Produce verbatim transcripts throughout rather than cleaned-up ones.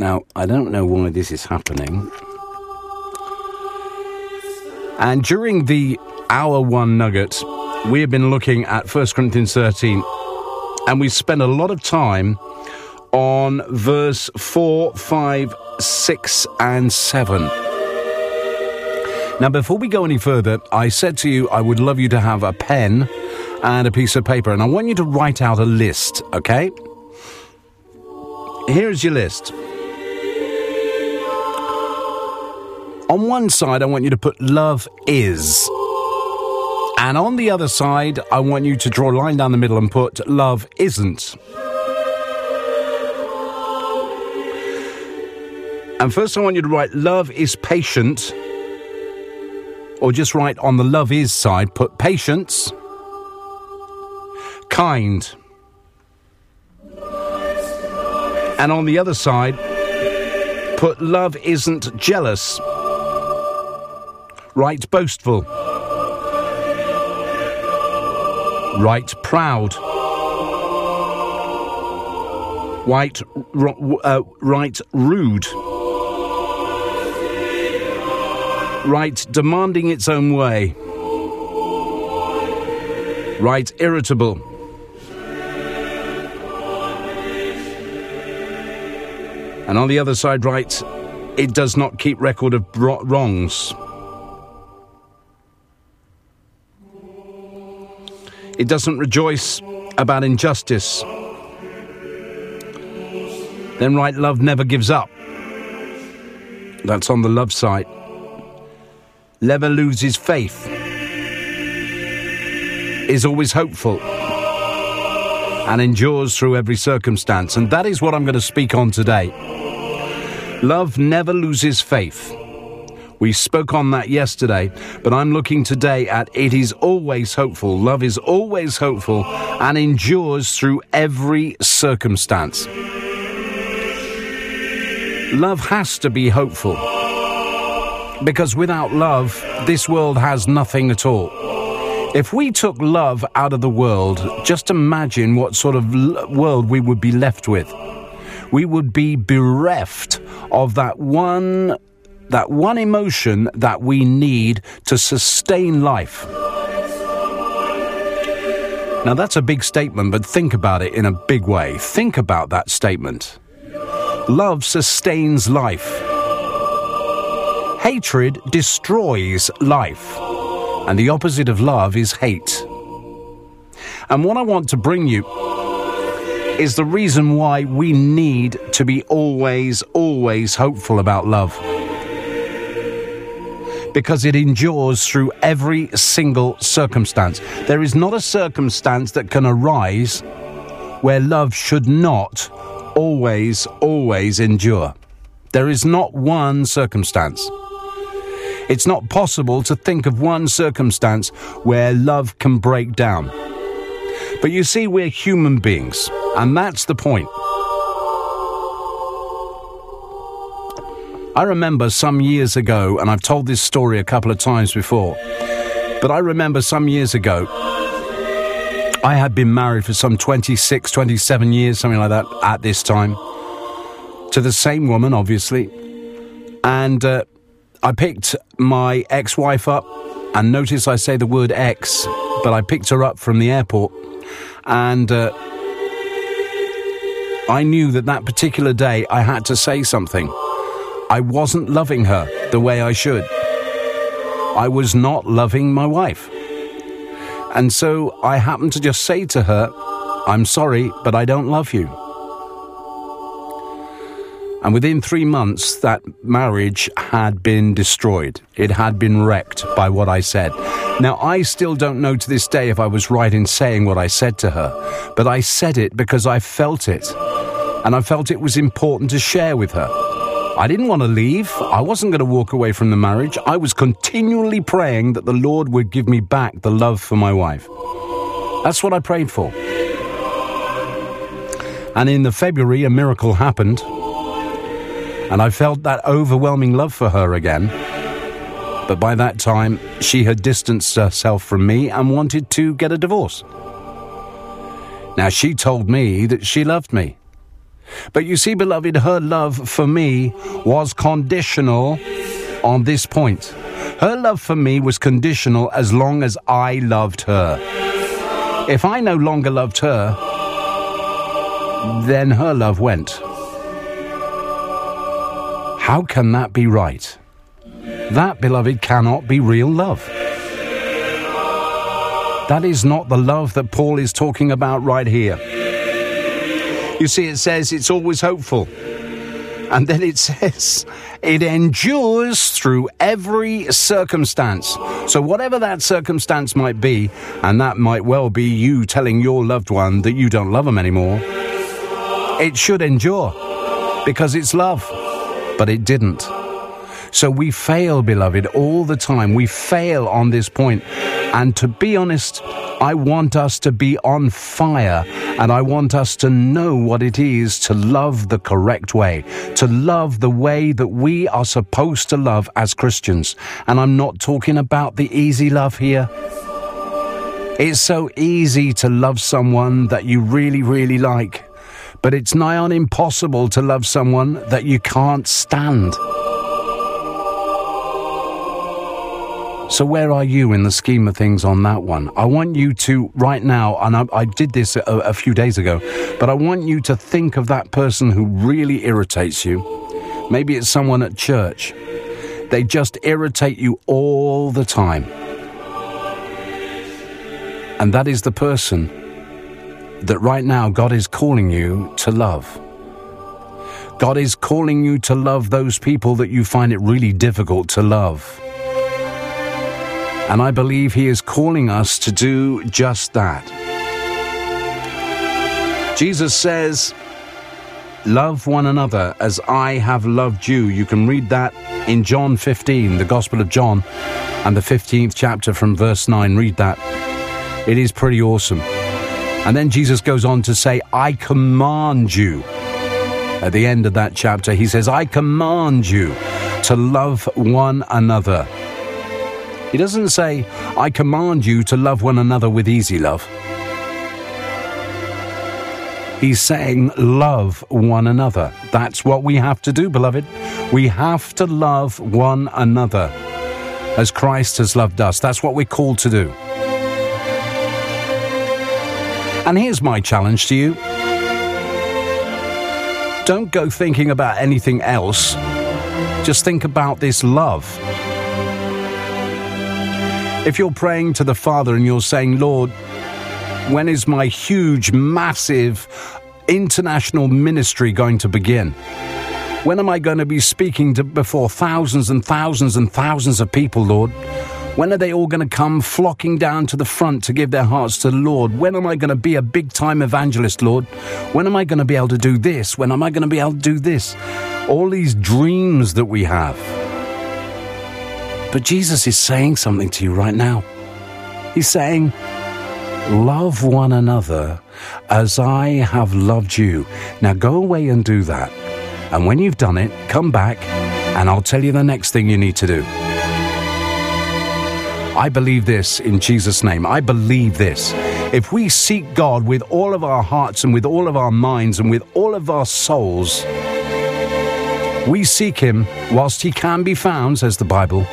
Now, I don't know why this is happening. And during the hour one nugget, we have been looking at First Corinthians thirteen, and we spent a lot of time on verse four, five, six, and seven. Now, before we go any further, I said to you I would love you to have a pen and a piece of paper, and I want you to write out a list, okay? Here's your list. On one side, I want you to put love is. And on the other side, I want you to draw a line down the middle and put love isn't. And first I want you to write love is patient. Or just write on the love is side, put patience, kind. And on the other side, put love isn't jealous. Write boastful. Write proud. Write, uh, write rude. Write demanding its own way. Write irritable. And on the other side, write it does not keep record of wrongs. It doesn't rejoice about injustice. Then write love never gives up. That's on the love side. Never loses faith. Is always hopeful. And endures through every circumstance. And that is what I'm going to speak on today. Love never loses faith. We spoke on that yesterday, but I'm looking today at it is always hopeful. Love is always hopeful and endures through every circumstance. Love has to be hopeful, because without love, this world has nothing at all. If we took love out of the world, just imagine what sort of world we would be left with. We would be bereft of that one that one emotion that we need to sustain life. Now, that's a big statement, but think about it in a big way. Think about that statement. Love sustains life. Hatred destroys life. And the opposite of love is hate. And what I want to bring you is the reason why we need to be always, always hopeful about love. Because it endures through every single circumstance. There is not a circumstance that can arise where love should not always, always endure. There is not one circumstance. It's not possible to think of one circumstance where love can break down. But you see, we're human beings, and that's the point. I remember some years ago, and I've told this story a couple of times before, but I remember some years ago, I had been married for some twenty-six, twenty-seven years, something like that, at this time, to the same woman, obviously, and uh, I picked my ex-wife up, and notice I say the word ex, but I picked her up from the airport, and uh, I knew that that particular day I had to say something. I wasn't loving her the way I should. I was not loving my wife. And so I happened to just say to her, I'm sorry, but I don't love you. And within three months, that marriage had been destroyed. It had been wrecked by what I said. Now, I still don't know to this day if I was right in saying what I said to her, but I said it because I felt it. And I felt it was important to share with her. I didn't want to leave. I wasn't going to walk away from the marriage. I was continually praying that the Lord would give me back the love for my wife. That's what I prayed for. And in the February, a miracle happened. And I felt that overwhelming love for her again. But by that time, she had distanced herself from me and wanted to get a divorce. Now, she told me that she loved me. But you see, beloved, her love for me was conditional on this point. Her love for me was conditional as long as I loved her. If I no longer loved her, then her love went. How can that be right? That, beloved, cannot be real love. That is not the love that Paul is talking about right here. You see, it says it's always hopeful. And then it says it endures through every circumstance. So whatever that circumstance might be, and that might well be you telling your loved one that you don't love them anymore, it should endure because it's love. But it didn't. So we fail, beloved, all the time. We fail on this point. And to be honest, I want us to be on fire, and I want us to know what it is to love the correct way, to love the way that we are supposed to love as Christians. And I'm not talking about the easy love here. It's so easy to love someone that you really, really like, but it's nigh on impossible to love someone that you can't stand. So where are you in the scheme of things on that one? I want you to, right now, and I, I did this a, a few days ago, but I want you to think of that person who really irritates you. Maybe it's someone at church. They just irritate you all the time. And that is the person that right now God is calling you to love. God is calling you to love those people that you find it really difficult to love. And I believe He is calling us to do just that. Jesus says, love one another as I have loved you. You can read that in John fifteen, the Gospel of John, and the fifteenth chapter from verse nine. Read that. It is pretty awesome. And then Jesus goes on to say, I command you. At the end of that chapter, He says, I command you to love one another. He doesn't say, I command you to love one another with easy love. He's saying, love one another. That's what we have to do, beloved. We have to love one another as Christ has loved us. That's what we're called to do. And here's my challenge to you. Don't go thinking about anything else. Just think about this love. If you're praying to the Father and you're saying, Lord, when is my huge, massive, international ministry going to begin? When am I going to be speaking to before thousands and thousands and thousands of people, Lord? When are they all going to come flocking down to the front to give their hearts to the Lord? When am I going to be a big-time evangelist, Lord? When am I going to be able to do this? When am I going to be able to do this? All these dreams that we have. But Jesus is saying something to you right now. He's saying, love one another as I have loved you. Now go away and do that. And when you've done it, come back and I'll tell you the next thing you need to do. I believe this in Jesus' name. I believe this. If we seek God with all of our hearts and with all of our minds and with all of our souls, we seek Him whilst He can be found, says the Bible.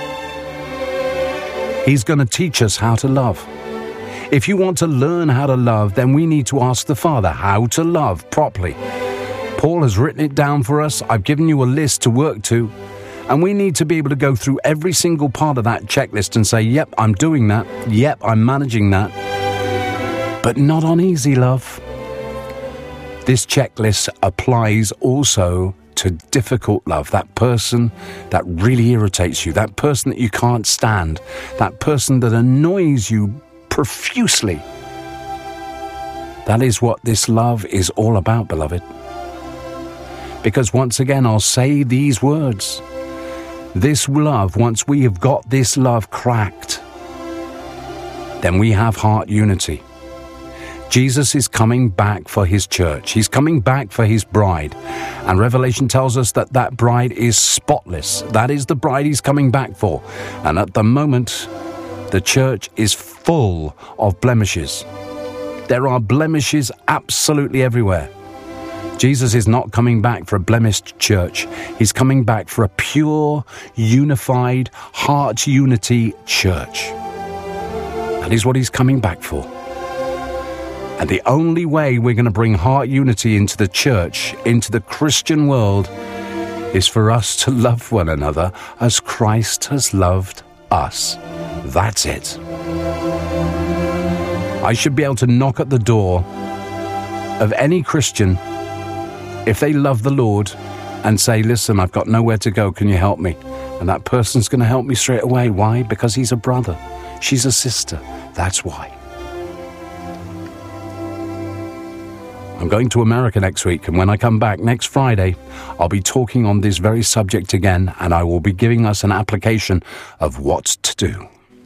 He's going to teach us how to love. If you want to learn how to love, then we need to ask the Father how to love properly. Paul has written it down for us. I've given you a list to work to. And we need to be able to go through every single part of that checklist and say, yep, I'm doing that. Yep, I'm managing that. But not on easy love. This checklist applies also to difficult love. That person that really irritates you. That person that you can't stand. That person that annoys you profusely. That is what this love is all about, beloved. Because once again, I'll say these words. This love, once we have got this love cracked, then we have heart unity. Jesus is coming back for His church. He's coming back for His bride. And Revelation tells us that that bride is spotless. That is the bride He's coming back for. And at the moment, the church is full of blemishes. There are blemishes absolutely everywhere. Jesus is not coming back for a blemished church. He's coming back for a pure, unified, heart unity church. That is what he's coming back for. And the only way we're going to bring heart unity into the church, into the Christian world, is for us to love one another as Christ has loved us. That's it. I should be able to knock at the door of any Christian if they love the Lord and say, listen, I've got nowhere to go, can you help me? And that person's going to help me straight away. Why? Because he's a brother. She's a sister. That's why. I'm going to America next week, and when I come back next Friday, I'll be talking on this very subject again, and I will be giving us an application of what to do.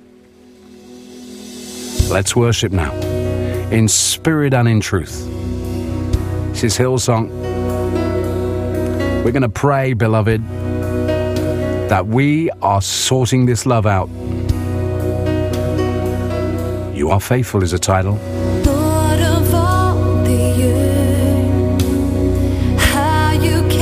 Let's worship now, in spirit and in truth. This is Hillsong. We're going to pray, beloved, that we are sorting this love out. You Are Faithful is a title.